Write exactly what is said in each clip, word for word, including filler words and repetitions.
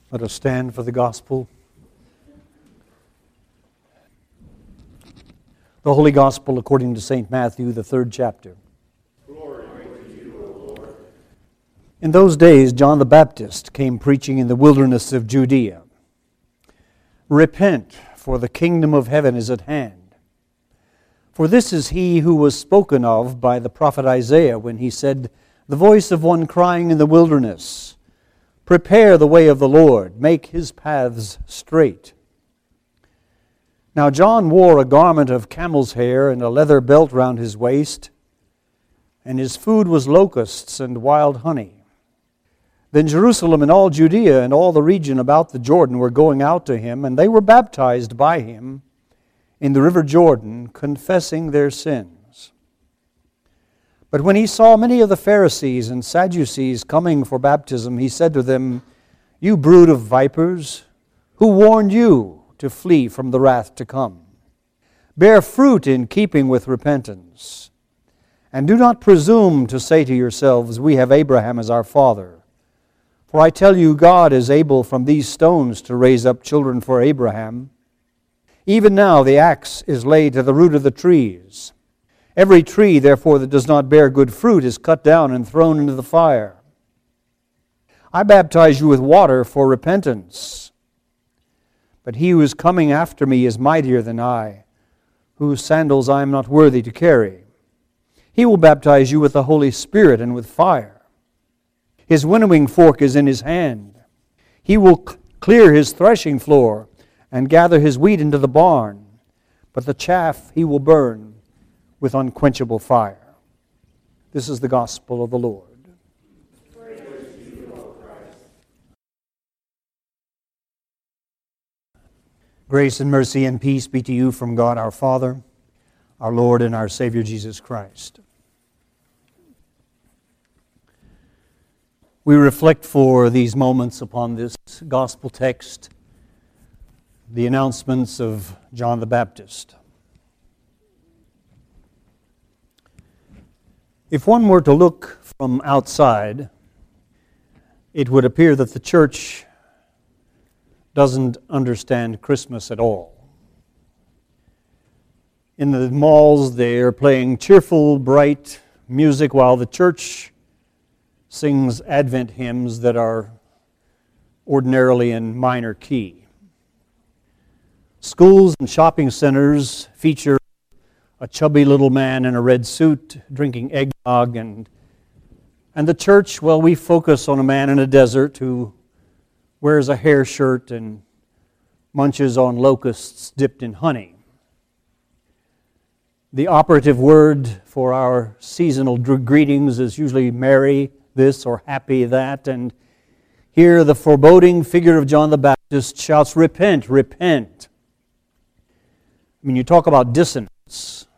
Let us stand for the gospel. The Holy Gospel according to Saint Matthew, the third chapter. Glory to you, O Lord. In those days, John the Baptist came preaching in the wilderness of Judea. Repent, for the kingdom of heaven is at hand. For this is he who was spoken of by the prophet Isaiah when he said, "The voice of one crying in the wilderness, prepare the way of the Lord, make his paths straight." Now John wore a garment of camel's hair and a leather belt round his waist, and his food was locusts and wild honey. Then Jerusalem and all Judea and all the region about the Jordan were going out to him, and they were baptized by him in the river Jordan, confessing their sins. But when he saw many of the Pharisees and Sadducees coming for baptism, he said to them, "You brood of vipers, who warned you to flee from the wrath to come? Bear fruit in keeping with repentance. And do not presume to say to yourselves, 'We have Abraham as our father.' For I tell you, God is able from these stones to raise up children for Abraham. Even now the axe is laid to the root of the trees. Every tree, therefore, that does not bear good fruit is cut down and thrown into the fire. I baptize you with water for repentance. But he who is coming after me is mightier than I, whose sandals I am not worthy to carry. He will baptize you with the Holy Spirit and with fire. His winnowing fork is in his hand. He will clear his threshing floor and gather his wheat into the barn, but the chaff he will burn with unquenchable fire." This is the gospel of the Lord. Praise to you, O Christ. Grace and mercy and peace be to you from God our Father, our Lord and our Savior Jesus Christ. We reflect for these moments upon this gospel text, the announcements of John the Baptist. If one were to look from outside, it would appear that the church doesn't understand Christmas at all. In the malls, they are playing cheerful, bright music while the church sings Advent hymns that are ordinarily in minor key. Schools and shopping centers feature a chubby little man in a red suit drinking eggnog, and and the church, well, we focus on a man in a desert who wears a hair shirt and munches on locusts dipped in honey. The operative word for our seasonal greetings is usually merry this or happy that, and here the foreboding figure of John the Baptist shouts, "Repent, repent." I mean, you talk about dissonance.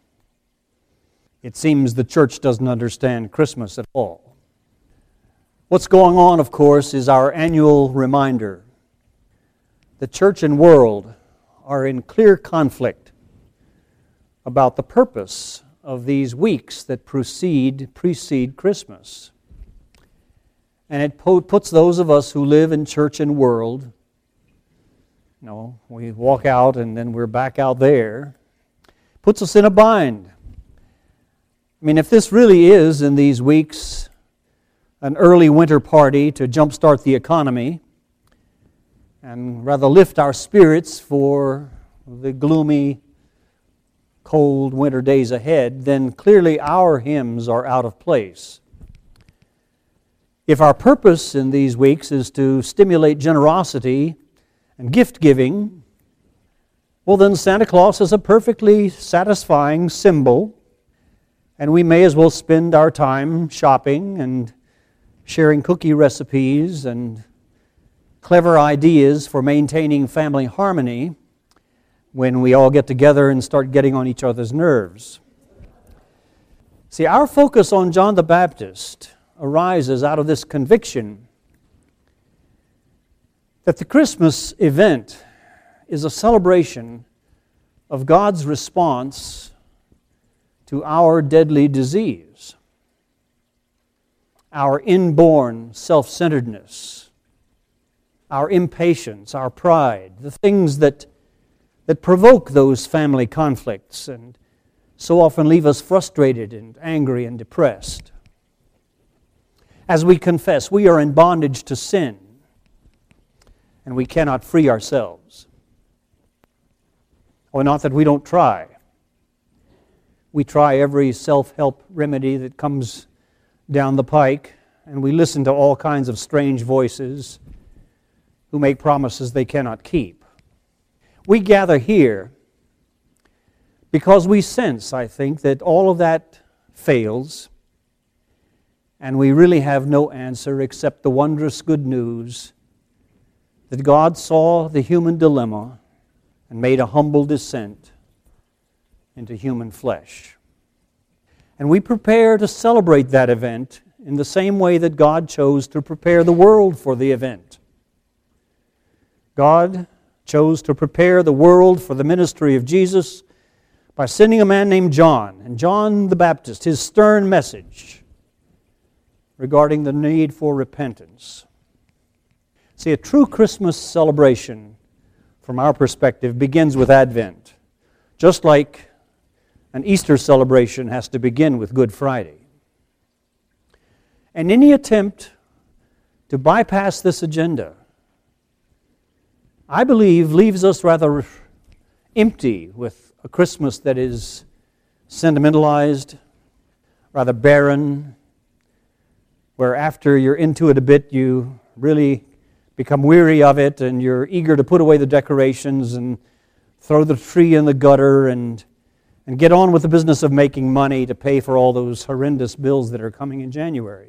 It seems the church doesn't understand Christmas at all. What's going on, of course, is our annual reminder. The church and world are in clear conflict about the purpose of these weeks that precede, precede Christmas. And it puts those of us who live in church and world, you know, we walk out and then we're back out there, puts us in a bind. I mean, if this really is, in these weeks, an early winter party to jumpstart the economy and rather lift our spirits for the gloomy, cold winter days ahead, then clearly our hymns are out of place. If our purpose in these weeks is to stimulate generosity and gift-giving, well then Santa Claus is a perfectly satisfying symbol, and we may as well spend our time shopping and sharing cookie recipes and clever ideas for maintaining family harmony when we all get together and start getting on each other's nerves. See, our focus on John the Baptist arises out of this conviction that the Christmas event is a celebration of God's response to our deadly disease, our inborn self-centeredness, our impatience, our pride, the things that, that provoke those family conflicts and so often leave us frustrated and angry and depressed. As we confess, we are in bondage to sin, and we cannot free ourselves. Or not that we don't try. We try every self-help remedy that comes down the pike, and we listen to all kinds of strange voices who make promises they cannot keep. We gather here because we sense, I think, that all of that fails, and we really have no answer except the wondrous good news that God saw the human dilemma and made a humble descent into human flesh. And we prepare to celebrate that event in the same way that God chose to prepare the world for the event. God chose to prepare the world for the ministry of Jesus by sending a man named John. And John the Baptist, his stern message regarding the need for repentance. See, a true Christmas celebration, from our perspective, begins with Advent, just like an Easter celebration has to begin with Good Friday. And any attempt to bypass this agenda, I believe, leaves us rather empty with a Christmas that is sentimentalized, rather barren, where after you're into it a bit, you really become weary of it, and you're eager to put away the decorations and throw the tree in the gutter and, and get on with the business of making money to pay for all those horrendous bills that are coming in January.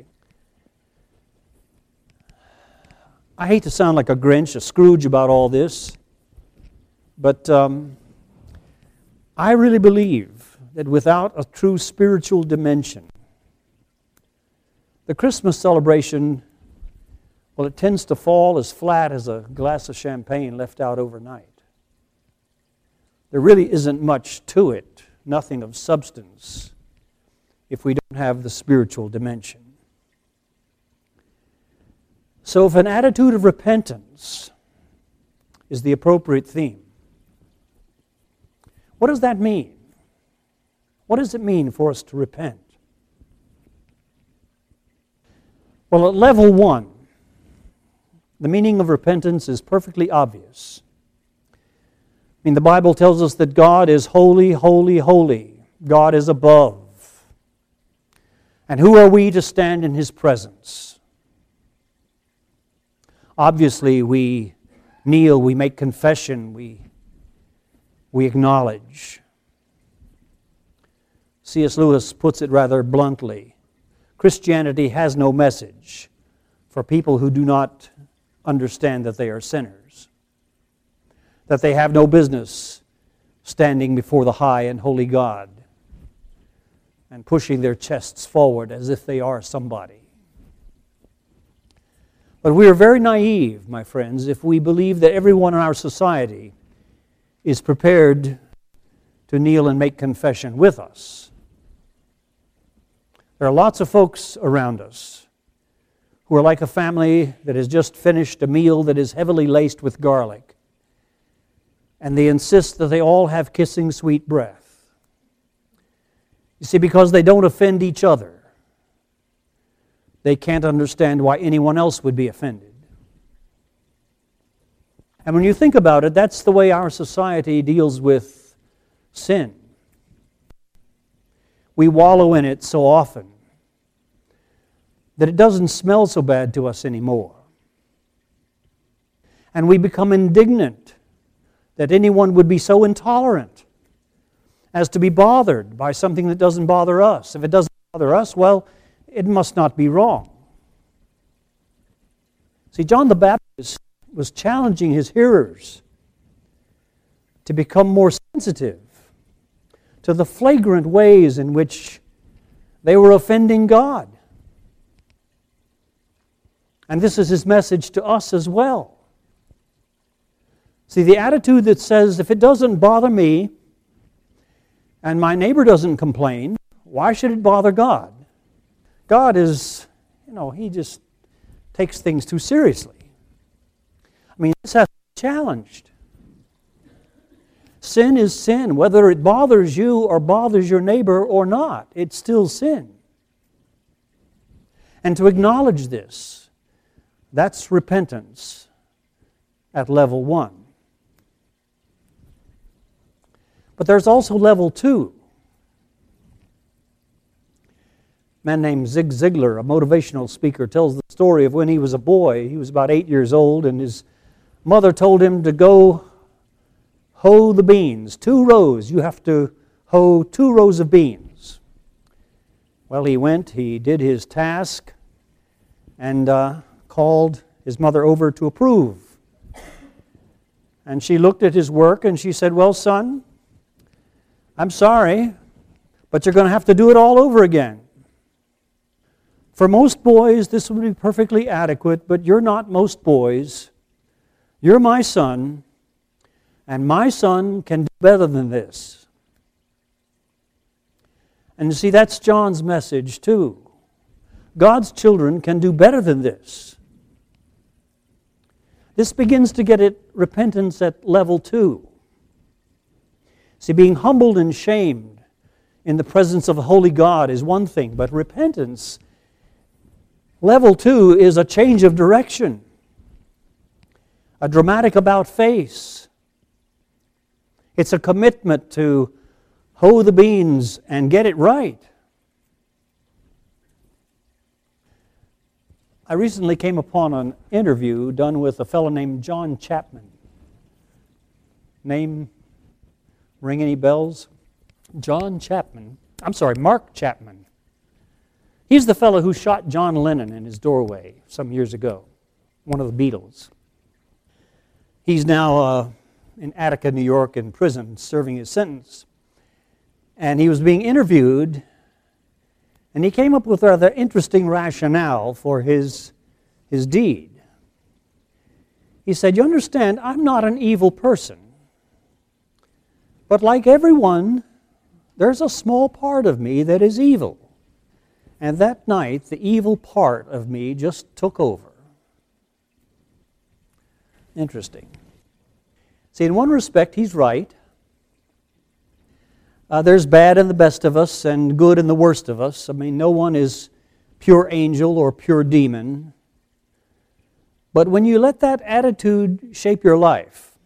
I hate to sound like a Grinch, a Scrooge about all this, but um, I really believe that without a true spiritual dimension, the Christmas celebration, well, it tends to fall as flat as a glass of champagne left out overnight. There really isn't much to it, nothing of substance, if we don't have the spiritual dimension. So if an attitude of repentance is the appropriate theme, what does that mean? What does it mean for us to repent? Well, at level one, the meaning of repentance is perfectly obvious. I mean, the Bible tells us that God is holy, holy, holy. God is above. And who are we to stand in His presence? Obviously, we kneel, we make confession, we, we acknowledge. C S Lewis puts it rather bluntly. Christianity has no message for people who do not understand that they are sinners, that they have no business standing before the high and holy God and pushing their chests forward as if they are somebody. But we are very naive, my friends, if we believe that everyone in our society is prepared to kneel and make confession with us. There are lots of folks around us who are like a family that has just finished a meal that is heavily laced with garlic, and they insist that they all have kissing sweet breath. You see, because they don't offend each other, they can't understand why anyone else would be offended. And when you think about it, that's the way our society deals with sin. We wallow in it so often that it doesn't smell so bad to us anymore. And we become indignant that anyone would be so intolerant as to be bothered by something that doesn't bother us. If it doesn't bother us, well, it must not be wrong. See, John the Baptist was challenging his hearers to become more sensitive to the flagrant ways in which they were offending God. And this is his message to us as well. See, the attitude that says, if it doesn't bother me and my neighbor doesn't complain, why should it bother God? God is, you know, He just takes things too seriously. I mean, this has to be challenged. Sin is sin, whether it bothers you or bothers your neighbor or not. It's still sin. And to acknowledge this, that's repentance at level one. But there's also level two. A man named Zig Ziglar, a motivational speaker, tells the story of when he was a boy. He was about eight years old, and his mother told him to go hoe the beans. Two rows. You have to hoe two rows of beans. Well, he went, he did his task, and uh, called his mother over to approve. And she looked at his work and she said, "Well, son, I'm sorry, but you're going to have to do it all over again. For most boys, this would be perfectly adequate, but you're not most boys. You're my son, and my son can do better than this." And you see, that's John's message too. God's children can do better than this. This begins to get at repentance at level two. See, being humbled and shamed in the presence of a holy God is one thing, but repentance, level two, is a change of direction, a dramatic about-face. It's a commitment to hoe the beans and get it right. I recently came upon an interview done with a fellow named John Chapman. Name ring any bells? John Chapman. I'm sorry, Mark Chapman. He's the fellow who shot John Lennon in his doorway some years ago, one of the Beatles. He's now uh, in Attica, New York, in prison, serving his sentence. And he was being interviewed, and he came up with a rather interesting rationale for his, his deed. He said, "You understand, I'm not an evil person. But like everyone, there's a small part of me that is evil. And that night, the evil part of me just took over." Interesting. See, in one respect, he's right. Uh, there's bad in the best of us and good in the worst of us. I mean, no one is pure angel or pure demon. But when you let that attitude shape your life,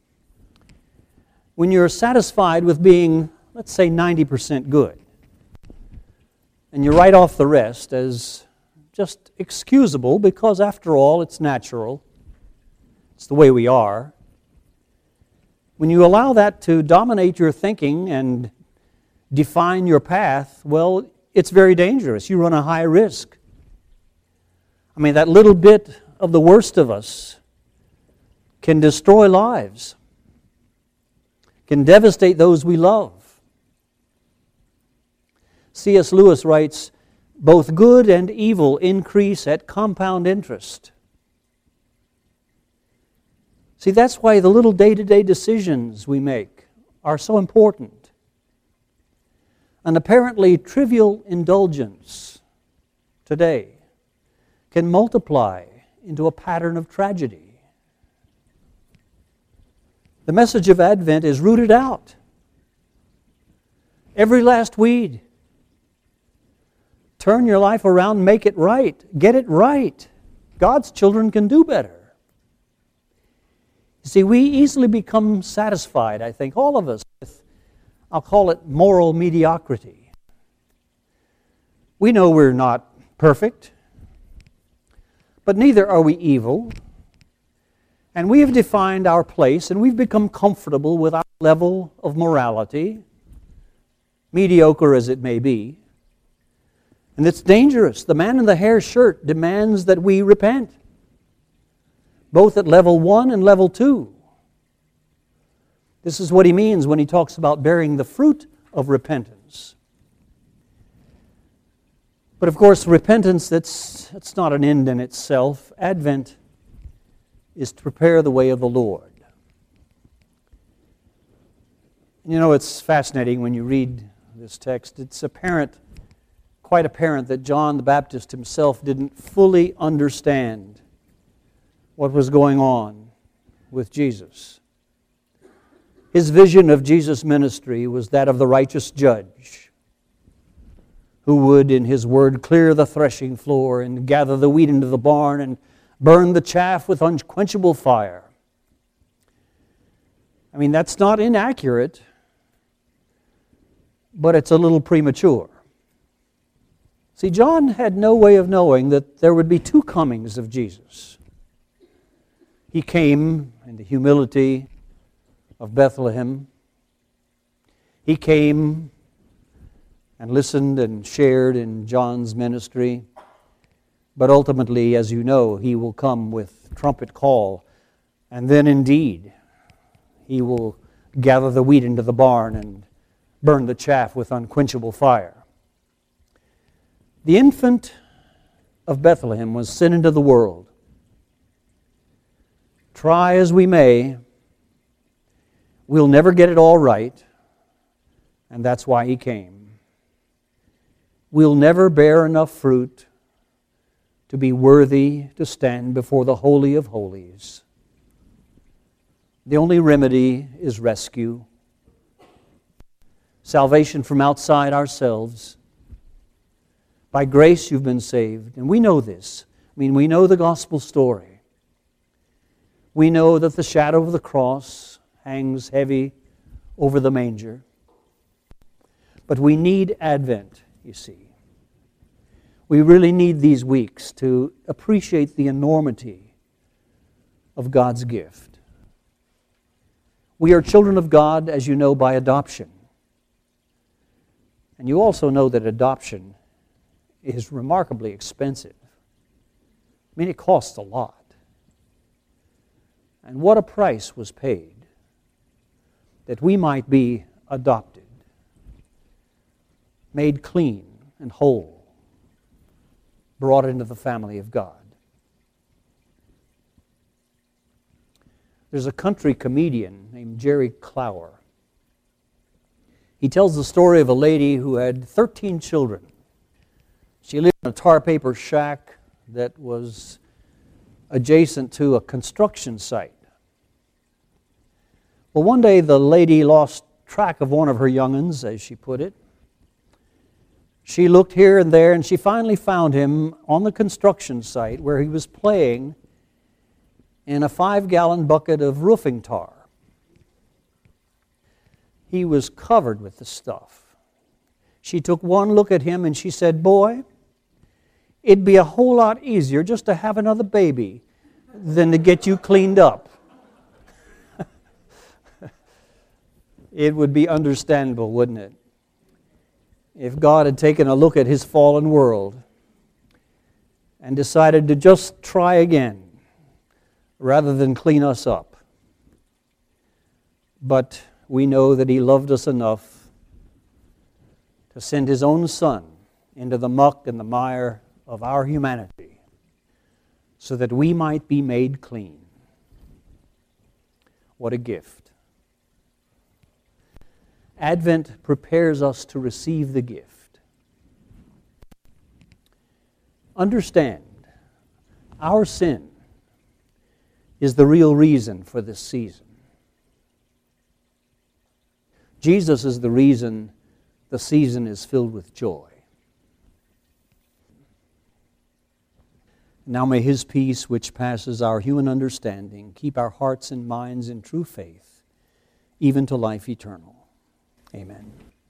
when you're satisfied with being, let's say, ninety percent good, and you write off the rest as just excusable because, after all, it's natural, it's the way we are, when you allow that to dominate your thinking and define your path, well, it's very dangerous. You run a high risk. I mean, that little bit of the worst of us can destroy lives, can devastate those we love. C S Lewis writes, "Both good and evil increase at compound interest." See, that's why the little day-to-day decisions we make are so important. An apparently trivial indulgence today can multiply into a pattern of tragedy. The message of Advent is root it out. Every last weed. Turn your life around, make it right. Get it right. God's children can do better. See, we easily become satisfied, I think, all of us, with, I'll call it moral mediocrity. We know we're not perfect, but neither are we evil. And we have defined our place, and we've become comfortable with our level of morality, mediocre as it may be. And it's dangerous. The man in the hair shirt demands that we repent, both at level one and level two. This is what he means when he talks about bearing the fruit of repentance. But of course, repentance, that's, that's not an end in itself. Advent is to prepare the way of the Lord. You know, it's fascinating when you read this text. It's apparent, quite apparent, that John the Baptist himself didn't fully understand what was going on with Jesus. His vision of Jesus' ministry was that of the righteous judge who would, in His word, clear the threshing floor and gather the wheat into the barn and burn the chaff with unquenchable fire. I mean, that's not inaccurate, but it's a little premature. See, John had no way of knowing that there would be two comings of Jesus. He came in the humility of Bethlehem. He came and listened and shared in John's ministry. But ultimately, as you know, He will come with trumpet call, and then indeed He will gather the wheat into the barn and burn the chaff with unquenchable fire. The infant of Bethlehem was sent into the world. Try as we may, we'll never get it all right, and that's why He came. We'll never bear enough fruit to be worthy to stand before the Holy of Holies. The only remedy is rescue, salvation from outside ourselves. By grace you've been saved, and we know this. I mean, we know the gospel story. We know that the shadow of the cross hangs heavy over the manger. But we need Advent, you see. We really need these weeks to appreciate the enormity of God's gift. We are children of God, as you know, by adoption. And you also know that adoption is remarkably expensive. I mean, it costs a lot. And what a price was paid that we might be adopted, made clean and whole, brought into the family of God. There's a country comedian named Jerry Clower. He tells the story of a lady who had thirteen children. She lived in a tar paper shack that was adjacent to a construction site. Well, one day the lady lost track of one of her young'uns, as she put it. She looked here and there, and she finally found him on the construction site where he was playing in a five-gallon bucket of roofing tar. He was covered with the stuff. She took one look at him and she said, "Boy, it'd be a whole lot easier just to have another baby than to get you cleaned up." It would be understandable, wouldn't it, if God had taken a look at His fallen world and decided to just try again rather than clean us up. But we know that He loved us enough to send His own Son into the muck and the mire of our humanity so that we might be made clean. What a gift. Advent prepares us to receive the gift. Understand, our sin is the real reason for this season. Jesus is the reason the season is filled with joy. Now may His peace, which passes our human understanding, keep our hearts and minds in true faith, even to life eternal. Amen.